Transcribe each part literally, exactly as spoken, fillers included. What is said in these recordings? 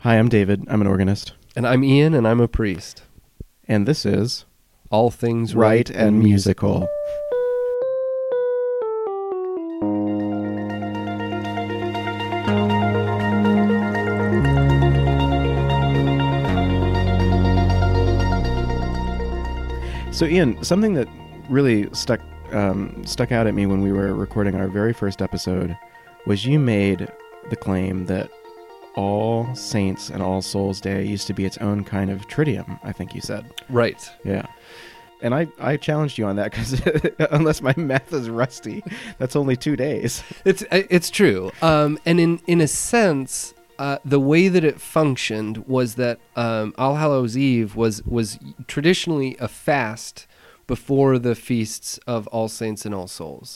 Hi, I'm David. I'm an organist. And I'm Ian, and I'm a priest. And this is All Things Right Right, and Musical. So, Ian, something that really stuck um, stuck out at me when we were recording our very first episode was you made the claim that All Saints and All Souls Day used to be its own kind of triduum, I think you said. Right. Yeah. And I, I challenged you on that because unless my math is rusty, that's only two days. It's it's true. Um, and in, in a sense, uh, the way that it functioned was that um, All Hallows Eve was, was traditionally a fast before the feasts of All Saints and All Souls.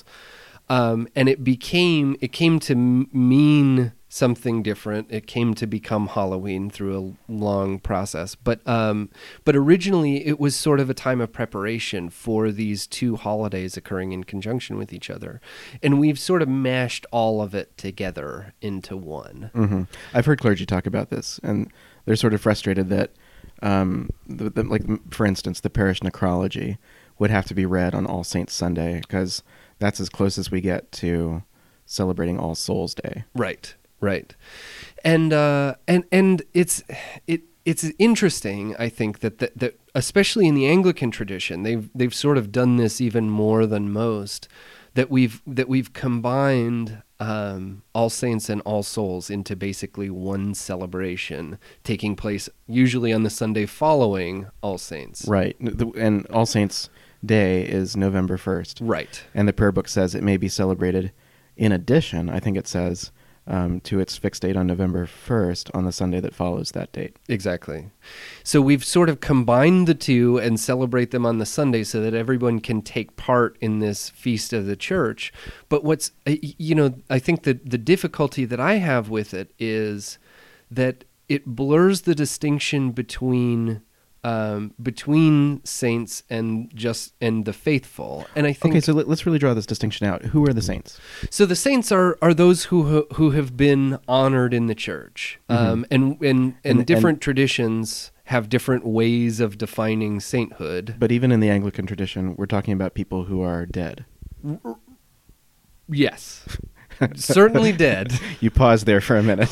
Um, and it became, it came to m- mean something different. It came to become Halloween through a long process. But um, but originally it was sort of a time of preparation for these two holidays occurring in conjunction with each other. And we've sort of mashed all of it together into one. Mm-hmm. I've heard clergy talk about this, and they're sort of frustrated that, um, the, the, like, for instance, the parish necrology would have to be read on All Saints Sunday because that's as close as we get to celebrating All Souls Day. Right. Right, and uh, and and it's it it's interesting. I think that, that that especially in the Anglican tradition, they've they've sort of done this even more than most. That we've that we've combined um, All Saints and All Souls into basically one celebration, taking place usually on the Sunday following All Saints. Right, and All Saints Day is November first. Right, and the prayer book says it may be celebrated. In addition, I think it says. Um, to its fixed date on November first on the Sunday that follows that date. Exactly. So we've sort of combined the two and celebrate them on the Sunday so that everyone can take part in this feast of the church. But what's, you know, I think that the difficulty that I have with it is that it blurs the distinction between Um, between saints and just and the faithful, and I think okay. So let, let's really draw this distinction out. Who are the saints? So the saints are, are those who who have been honored in the church, Mm-hmm. um, and, and and And- different and- traditions have different ways of defining sainthood. But even in the Anglican tradition, we're talking about people who are dead. Yes, certainly dead. You paused there for a minute.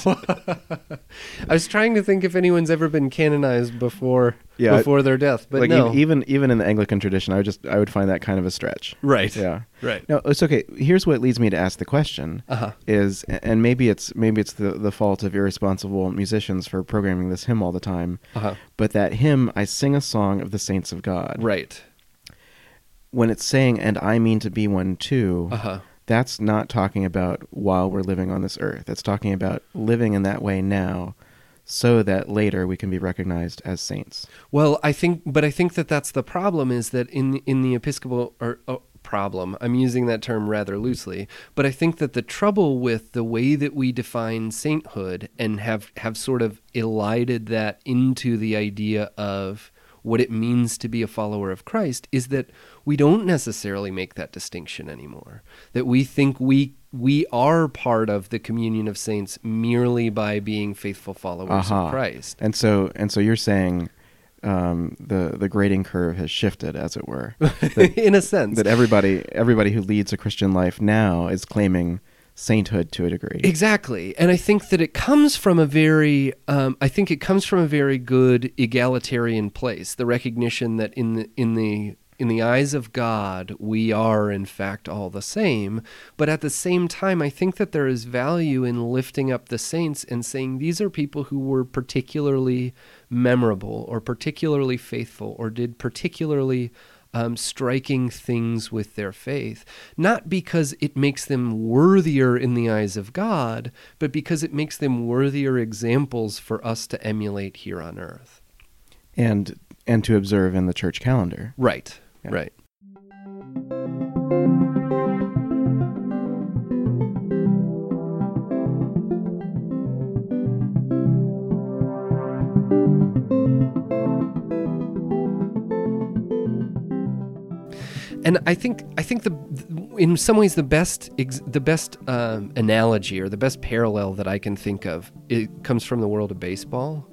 I was trying to think if anyone's ever been canonized before Yeah, before their death, but like no. e- even even in the Anglican tradition, I would just I would find that kind of a stretch. Right. Yeah. Right. No, it's okay. Here's what leads me to ask the question: Uh-huh. is and maybe it's maybe it's the the fault of irresponsible musicians for programming this hymn all the time. Uh-huh. But that hymn, I sing a song of the saints of God. Right. When it's saying, and I mean to be one too. Uh-huh. That's not talking about while we're living on this earth. It's talking about living in that way now so that later we can be recognized as saints. Well, I think, but I think that that's the problem is that in in the Episcopal or oh, problem, I'm using that term rather loosely, but I think that the trouble with the way that we define sainthood and have, have sort of elided that into the idea of what it means to be a follower of Christ is that we don't necessarily make that distinction anymore. That we think we we are part of the communion of saints merely by being faithful followers Aha. of Christ. And so and so you're saying um, the the grading curve has shifted, as it were. That, In a sense. that everybody everybody who leads a Christian life now is claiming sainthood to a degree. Exactly. And I think that it comes from a very, um, I think it comes from a very good egalitarian place, the recognition that in the, in the, in the eyes of God, we are in fact all the same. But at the same time, I think that there is value in lifting up the saints and saying these are people who were particularly memorable or particularly faithful or did particularly Um, striking things with their faith, not because it makes them worthier in the eyes of God, but because it makes them worthier examples for us to emulate here on earth. And and to observe in the church calendar. Right, Yeah. right. And I think I think the in some ways, the best ex- the best um, analogy or the best parallel that I can think of, it comes from the world of baseball.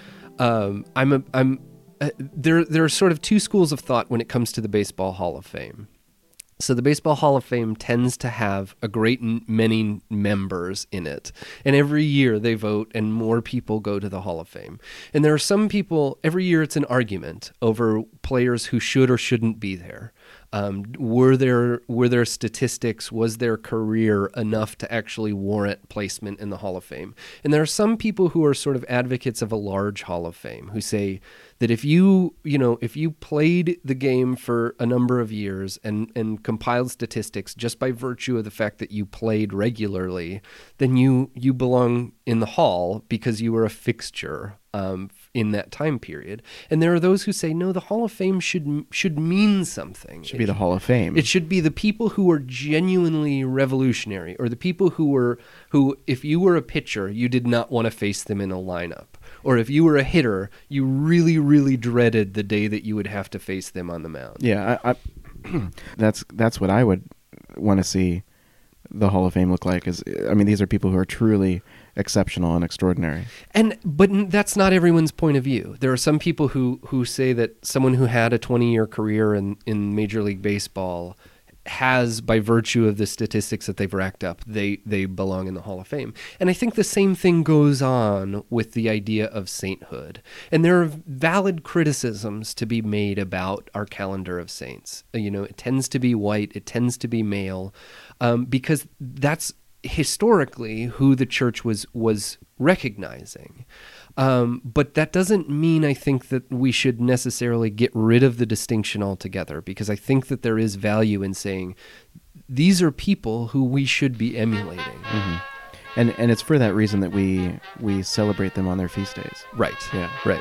Um, I'm a, I'm uh, there. There are sort of two schools of thought when it comes to the Baseball Hall of Fame. So the Baseball Hall of Fame tends to have a great n- many members in it. And every year they vote and more people go to the Hall of Fame. And there are some people, every year it's an argument over players who should or shouldn't be there. Um, were there were there statistics, was their career enough to actually warrant placement in the Hall of Fame? And there are some people who are sort of advocates of a large Hall of Fame who say that if you, you know, if you played the game for a number of years and, and compiled statistics just by virtue of the fact that you played regularly, then you you belong in the Hall because you were a fixture um, in that time period. And there are those who say, no, the Hall of Fame should should mean something. It should be the Hall of Fame. It should be the people who are genuinely revolutionary, or the people who were who, if you were a pitcher, you did not want to face them in a lineup. Or if you were a hitter, you really, really dreaded the day that you would have to face them on the mound. Yeah, I, I, that's that's what I would want to see the Hall of Fame look like. Is I mean, these are people who are truly exceptional and extraordinary. And but that's not everyone's point of view. There are some people who who say that someone who had a twenty-year career in, in Major League Baseball has, by virtue of the statistics that they've racked up, they they belong in the Hall of Fame. And I think the same thing goes on with the idea of sainthood. And there are valid criticisms to be made about our calendar of saints. You know, it tends to be white, it tends to be male, um, because that's historically who the church was was recognizing. Um, but that doesn't mean, I think, that we should necessarily get rid of the distinction altogether, because I think that there is value in saying these are people who we should be emulating. Mm-hmm. And and it's for that reason that we we celebrate them on their feast days. Right. Yeah. Right.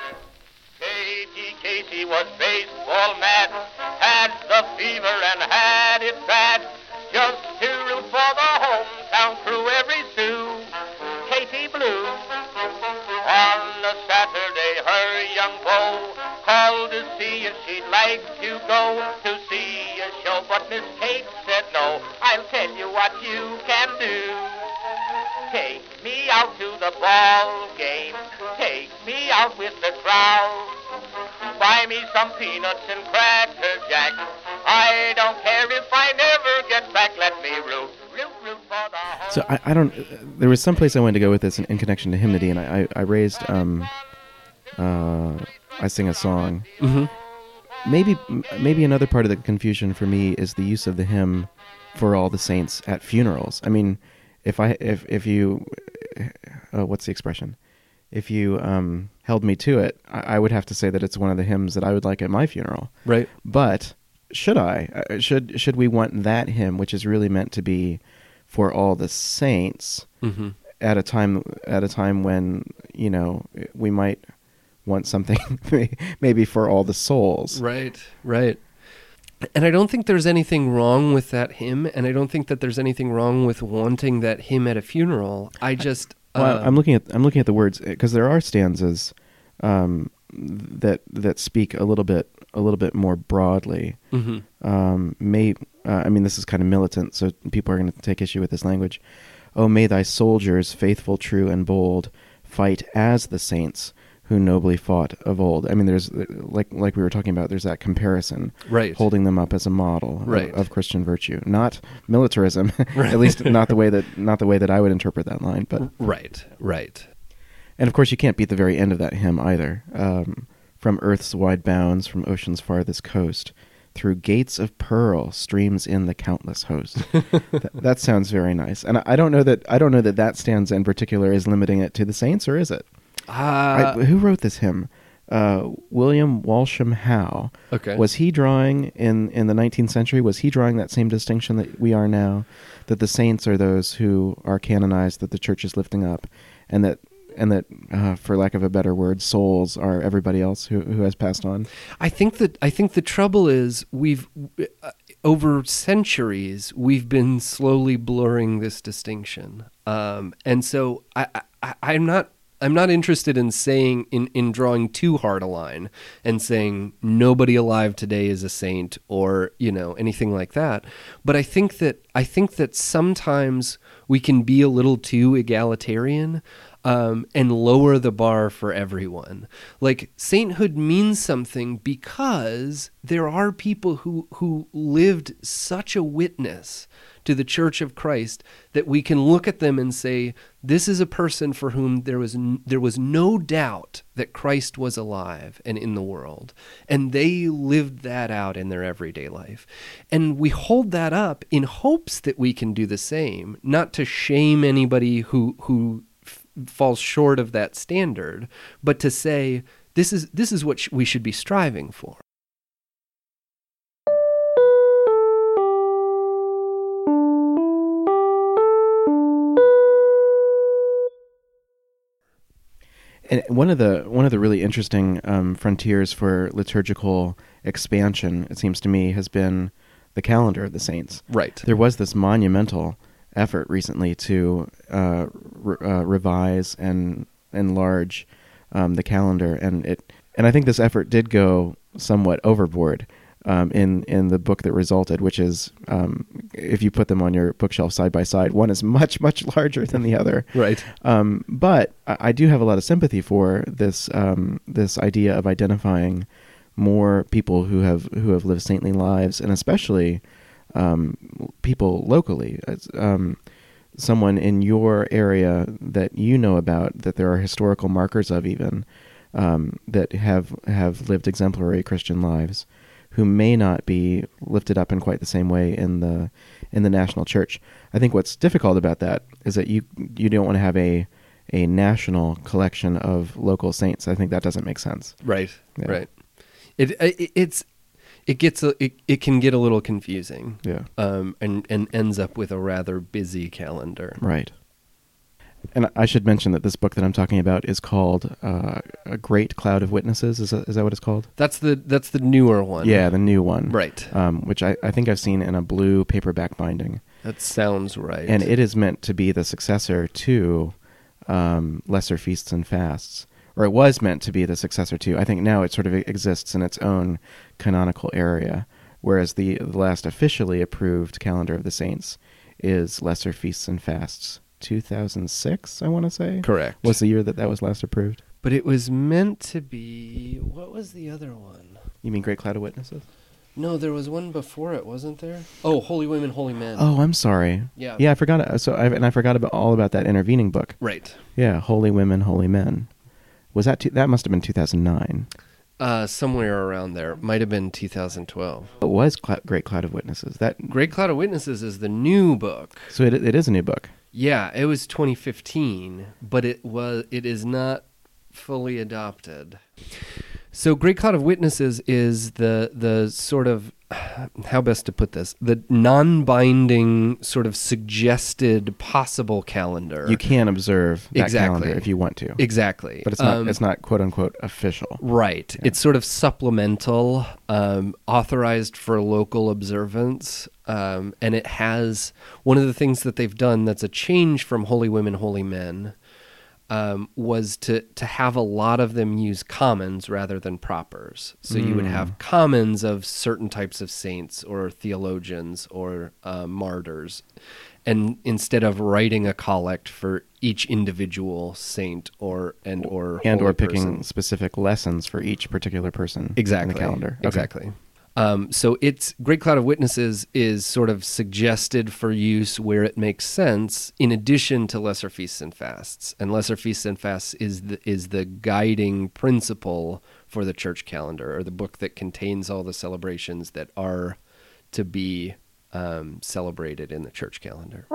Katie, Katie was baseball mad, had the fever and had it bad, just to root for the hometown crew every Sue. Katie Blue. On a Saturday, her young beau called to see if she'd like to go to see a show, but Miss Kate said no. I'll tell you what you can do. Take me out to the ball game. Take me out with the crowd. Buy me some peanuts and cracker jack. I don't care if I never get back. Let me root, root, root for the home. So I, I don't. There was some place I wanted to go with this in, in connection to hymnody, and I, I, I raised. Um, uh, I sing a song. Mm-hmm. Maybe maybe another part of the confusion for me is the use of the hymn "For All the Saints" at funerals. I mean, if I if if you, uh, what's the expression? If you um, held me to it, I, I would have to say that it's one of the hymns that I would like at my funeral. Right. But should I? Uh, should should we want that hymn, which is really meant to be for all the saints, Mm-hmm. at a time at a time when, you know, we might want something maybe for all the souls? Right. Right. And I don't think there's anything wrong with that hymn, and I don't think that there's anything wrong with wanting that hymn at a funeral. I just Well, uh, I'm looking at I'm looking at the words, because there are stanzas um, that that speak a little bit a little bit more broadly. mhm. Um, may uh, I mean, this is kind of militant, so people are going to take issue with this language. Oh, may thy soldiers, faithful, true, and bold, fight as the saints who nobly fought of old. I mean, there's like like we were talking about. There's that comparison, Right. holding them up as a model of- Right. of, Christian virtue, not militarism. At least not the way that not the way that I would interpret that line. But Right. Right. and of course, you can't beat the very end of that hymn either. Um, from earth's wide bounds, from ocean's farthest coast, through gates of pearl streams in the countless host. Th- that sounds very nice, and I, I don't know that I don't know that that stanza in particular is limiting it to the saints, or is it? Uh, I, who wrote this hymn? Uh, William Walsham Howe. okay. Was he drawing in, in the nineteenth century? Was he drawing that same distinction that we are now, that the saints are those who are canonized, that the church is lifting up, and that and that, uh, for lack of a better word, souls are everybody else who who has passed on? I think that I think the trouble is we've uh, over centuries we've been slowly blurring this distinction, um, and so I, I I'm not I'm not interested in saying in, in drawing too hard a line and saying nobody alive today is a saint or, you know, anything like that. But I think that I think that sometimes we can be a little too egalitarian. Um, and lower the bar for everyone. Like, sainthood means something because there are people who, who lived such a witness to the Church of Christ that we can look at them and say, this is a person for whom there was n- there was no doubt that Christ was alive and in the world. And they lived that out in their everyday life. And we hold that up in hopes that we can do the same, not to shame anybody who who falls short of that standard, but to say this is this is what sh- we should be striving for. And one of the one of the really interesting um, frontiers for liturgical expansion, it seems to me, has been the calendar of the saints. Right. There was this monumental effort recently to uh, re- uh, revise and enlarge um, the calendar, and it and I think this effort did go somewhat overboard um, in in the book that resulted, which is um, if you put them on your bookshelf side by side, one is much much larger than the other. Right. Um, but I, I do have a lot of sympathy for this um, this idea of identifying more people who have who have lived saintly lives, and especially um, people locally. As, um, someone in your area that you know about, that there are historical markers of, even um, that have have lived exemplary Christian lives, who may not be lifted up in quite the same way in the in the national church. I think what's difficult about that is that you you don't want to have a a national collection of local saints. I think that doesn't make sense. Right. Yeah. Right. It, it it's it gets a, it it can get a little confusing. Yeah. Um. And and ends up with a rather busy calendar. Right. And I should mention that this book that I'm talking about is called uh, A Great Cloud of Witnesses. Is that, is that what it's called? That's the that's the newer one. Yeah, the new one. Right. Um, which I, I think I've seen in a blue paperback binding. That sounds right. And it is meant to be the successor to um, Lesser Feasts and Fasts. Or it was meant to be the successor to. I think now it sort of exists in its own canonical area, whereas the, the last officially approved calendar of the saints is Lesser Feasts and Fasts. two thousand six, I want to say. Correct. Was the year that that was last approved. But it was meant to be... What was the other one? You mean Great Cloud of Witnesses? No, there was one before it, wasn't there? Oh, Holy Women, Holy Men. Oh, I'm sorry. Yeah. Yeah, I forgot. So, I, and I forgot about all about that intervening book. Right. Yeah, Holy Women, Holy Men. Was that two, that must have been two thousand nine? Uh, somewhere around there. Might have been two thousand twelve. It was Cl- Great Cloud of Witnesses. That Great Cloud of Witnesses is the new book. so it it is a new book. Yeah, it was twenty fifteen, but it was it is not fully adopted. So Great Cloud of Witnesses is the the sort of, how best to put this, the non-binding sort of suggested possible calendar. You can observe that Exactly. calendar if you want to. Exactly. But it's not Um, it's not quote unquote official. Right. Yeah. It's sort of supplemental, um, authorized for local observance. Um, and it has one of the things that they've done that's a change from Holy Women, Holy Men, um, was to, to have a lot of them use commons rather than propers. So you would Mm. have commons of certain types of saints or theologians or uh, martyrs. And instead of writing a collect for each individual saint or and or And holy or picking person. specific lessons for each particular person Exactly. in the calendar. Okay. Exactly. Um, so it's Great Cloud of Witnesses is sort of suggested for use where it makes sense, in addition to Lesser Feasts and Fasts. And Lesser Feasts and Fasts is the, is the guiding principle for the church calendar, or the book that contains all the celebrations that are to be um, celebrated in the church calendar.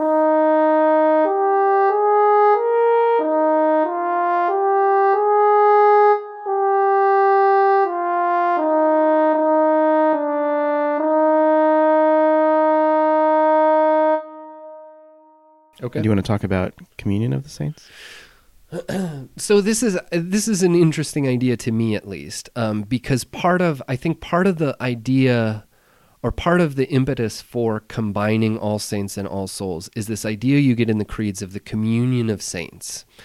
Okay. Do you want to talk about communion of the saints? So this is this is an interesting idea to me, at least, um, because part of I think part of the idea, or part of the impetus for combining All Saints and All Souls, is this idea you get in the creeds of the communion of saints.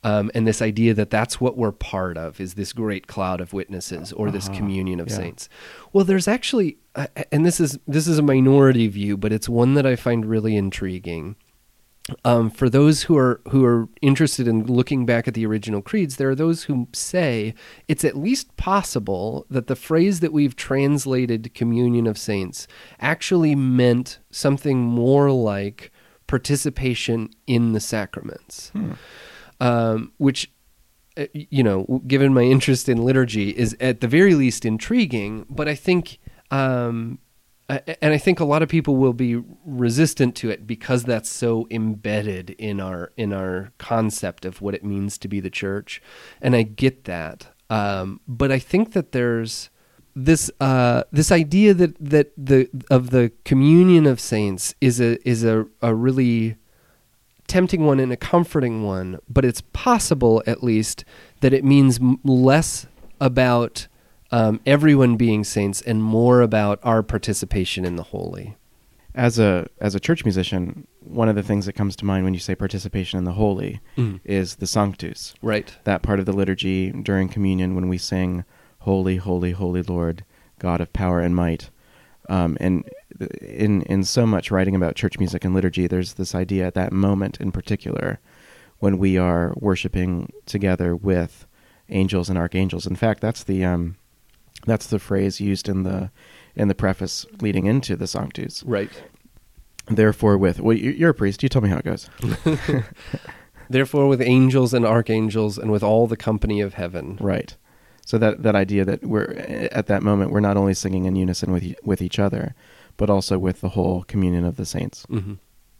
Um, and this idea that that's what we're part of is this great cloud of witnesses or this Uh-huh. communion of Yeah. saints. Well, there's actually, uh, and this is this is a minority view, but it's one that I find really intriguing. Um, for those who are who are interested in looking back at the original creeds, there are those who say it's at least possible that the phrase that we've translated communion of saints actually meant something more like participation in the sacraments, Hmm. um, which, uh, you know, given my interest in liturgy, is at the very least intriguing. But I think. Um, And I think a lot of people will be resistant to it because that's so embedded in our in our concept of what it means to be the church, and I get that. Um, but I think that there's this uh, this idea that that the of the communion of saints is a is a, a really tempting one and a comforting one. But it's possible, at least, that it means m- less about Um, everyone being saints and more about our participation in the holy. As a as a church musician, one of the things that comes to mind when you say participation in the holy Mm. is the Sanctus. Right. That part of the liturgy during communion when we sing, "Holy, holy, holy Lord, God of power and might." Um, and in in so much writing about church music and liturgy, there's this idea at that moment in particular when we are worshiping together with angels and archangels. In fact, that's the um, that's the phrase used in the in the preface leading into the Sanctus. Right. Therefore, with well, you- you're a priest. You tell me how it goes. Therefore, with angels and archangels and with all the company of heaven. Right. So that that idea that we're at that moment we're not only singing in unison with e- with each other, but also with the whole communion of the saints. Mm-hmm.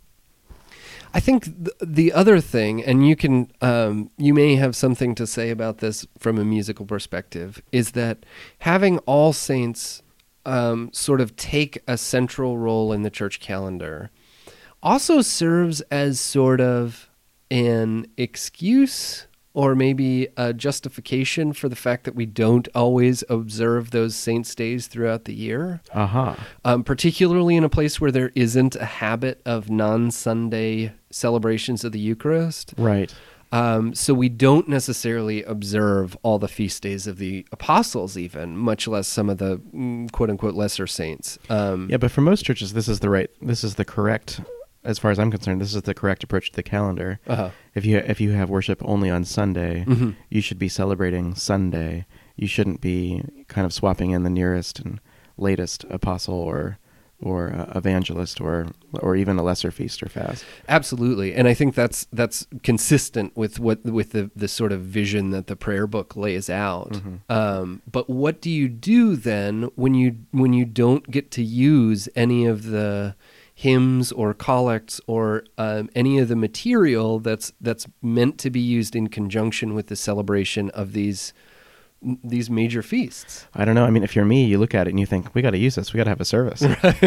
I think th- the other thing, and you can, um, you may have something to say about this from a musical perspective, is that having All Saints um, sort of take a central role in the church calendar also serves as sort of an excuse or maybe a justification for the fact that we don't always observe those saints' days throughout the year. Aha. Um, particularly in a place where there isn't a habit of non-Sunday celebrations of the Eucharist. Right. Um, so we don't necessarily observe all the feast days of the apostles even, much less some of the mm, quote-unquote lesser saints. Um, Yeah, but for most churches, this is the right. This is the correct. As far as I'm concerned, this is the correct approach to the calendar. Uh-huh. If you if you have worship only on Sunday, Mhm. you should be celebrating Sunday. You shouldn't be kind of swapping in the nearest and latest apostle or or uh, evangelist or or even a lesser feast or fast. Absolutely, and I think that's that's consistent with what with the the sort of vision that the prayer book lays out. Mhm. Um, but what do you do then when you when you don't get to use any of the hymns or collects or um, any of the material that's that's meant to be used in conjunction with the celebration of these these major feasts? I don't know. I mean, if you're me, you look at it and you think, we got to use this. We got to have a service.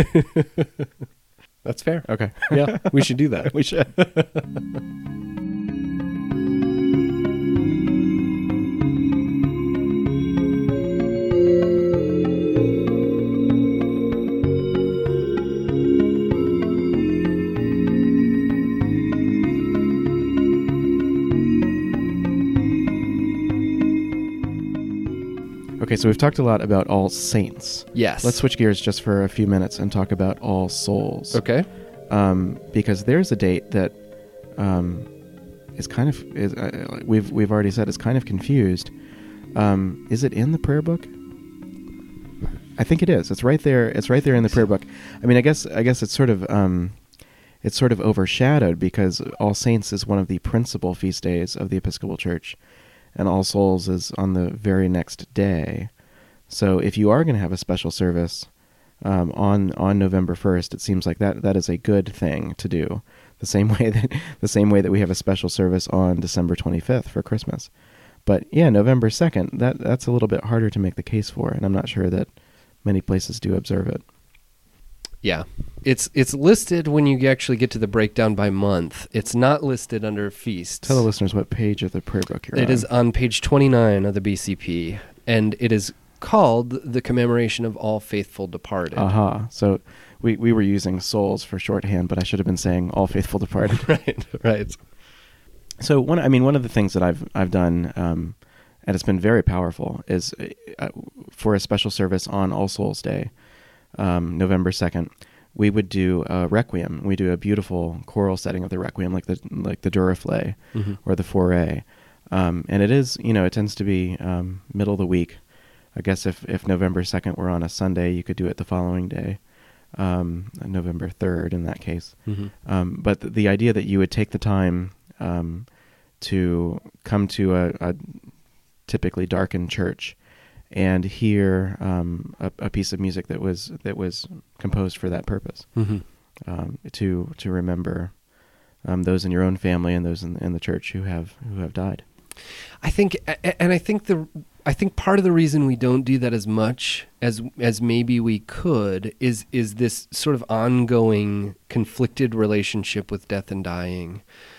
That's fair. Okay. Yeah, we should do that. We should. Okay, so we've talked a lot about All Saints. Yes. Let's switch gears just for a few minutes and talk about All Souls. Okay. Um, because there's a date that um, is kind of is, uh, we've we've already said is kind of confused. Um, is it in the prayer book? I think it is. It's right there. It's right there in the prayer book. I mean, I guess I guess it's sort of um, it's sort of overshadowed because All Saints is one of the principal feast days of the Episcopal Church, and All Souls is on the very next day. So if you are going to have a special service um, on on November first, it seems like that that is a good thing to do. The same way that the same way that we have a special service on December twenty-fifth for Christmas. But yeah, November second, that that's a little bit harder to make the case for, and I'm not sure that many places do observe it. Yeah. It's it's listed when you actually get to the breakdown by month. It's not listed under feasts. Tell the listeners what page of the prayer book you're on. It is on page twenty-nine of the B C P, and it is called the Commemoration of All Faithful Departed. Aha. So we, we were using souls for shorthand, but I should have been saying all faithful departed. Right, right. So one, I mean, one of the things that I've I've done, um, and it's been very powerful, is uh, for a special service on All Souls Day, um, November second, we would do a requiem. We do a beautiful choral setting of the requiem, like the like the Duraflay Mm-hmm. or the Foray, um, and it is, you know, it tends to be um, middle of the week. I guess if if November second were on a Sunday, you could do it the following day. Um, November third in that case. Mm-hmm. Um, but the, the idea that you would take the time um, to come to a, a typically darkened church and hear um, a, a piece of music that was that was composed for that purpose, Mm-hmm. um, to to remember um, those in your own family and those in, in the church who have who have died. I think, and I think the, I think part of the reason we don't do that as much as as maybe we could is is this sort of ongoing conflicted relationship with death and dying.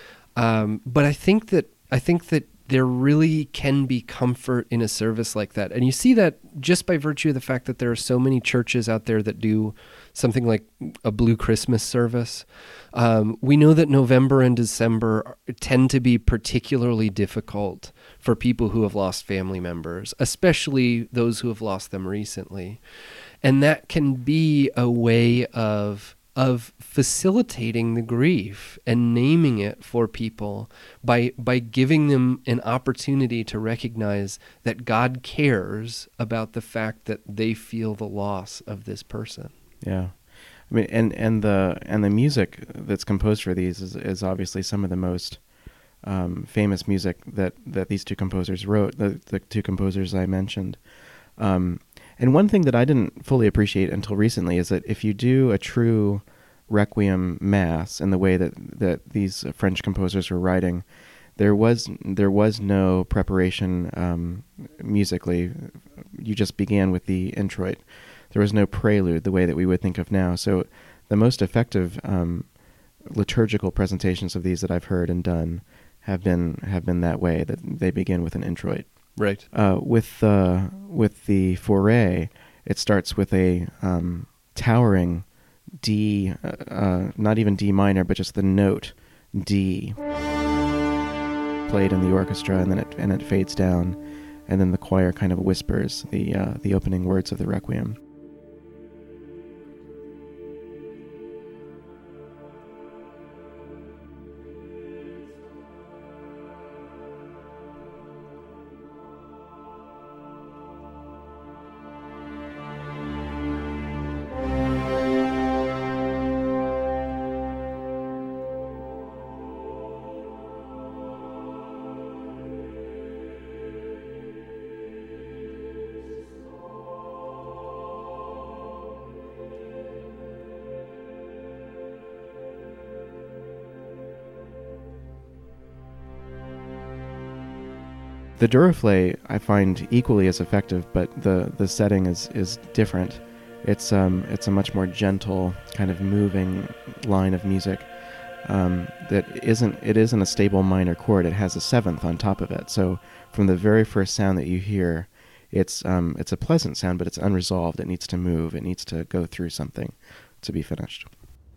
Um, but I think that I think that there really can be comfort in a service like that, and you see that just by virtue of the fact that there are so many churches out there that do something like a Blue Christmas service. Um, we know that November and December tend to be particularly difficult for people who have lost family members, especially those who have lost them recently. And that can be a way of of facilitating the grief and naming it for people by by giving them an opportunity to recognize that God cares about the fact that they feel the loss of this person. Yeah, I mean, and, and the and the music that's composed for these is, is obviously some of the most um, famous music that, that these two composers wrote. The the two composers I mentioned, um, and one thing that I didn't fully appreciate until recently is that if you do a true requiem mass in the way that that these French composers were writing, there was there was no preparation um, musically. You just began with the introit. There was no prelude the way that we would think of now. So the most effective um, liturgical presentations of these that I've heard and done have been have been that way, that they begin with an introit. Right. Uh, with uh, with the Foray, it starts with a um, towering D, uh, uh, not even D minor, but just the note D played in the orchestra, and then it and it fades down, and then the choir kind of whispers the uh, the opening words of the requiem. The Duraflay I find equally as effective, but the, the setting is, is different. It's um it's a much more gentle, kind of moving line of music um, that isn't it isn't a stable minor chord. It has a seventh on top of it. So from the very first sound that you hear, it's um it's a pleasant sound, but it's unresolved. It needs to move. It needs to go through something to be finished.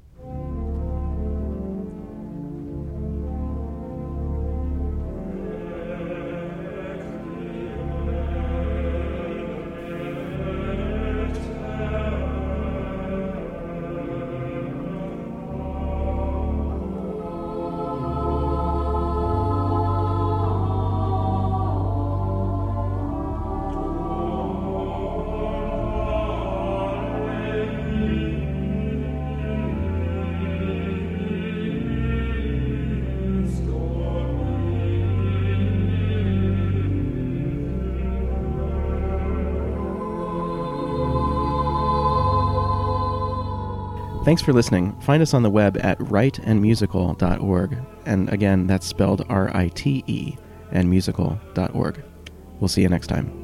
Thanks for listening. Find us on the web at rite and musical dot org. And again, that's spelled R I T E and musical dot org. We'll see you next time.